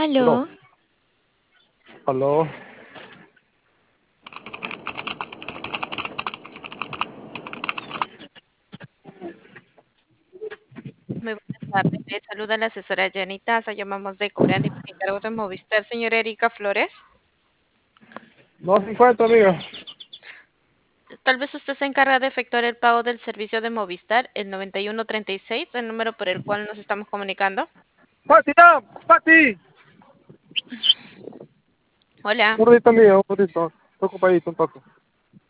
Aló, Aló, aló. muy buenas tardes. Le saluda la asesora Janita. Llamamos de Coreana y por encargo de Movistar, señora Erika Flores. No se encuentra, amiga. Tal vez usted se encarga de efectuar el pago del servicio de Movistar, el 9136, el número por el cual nos estamos comunicando. ¡Pati, ya! ¡Pati! Hola. Un ratito, amiga, un ratito. Estoy ocupadito un poco.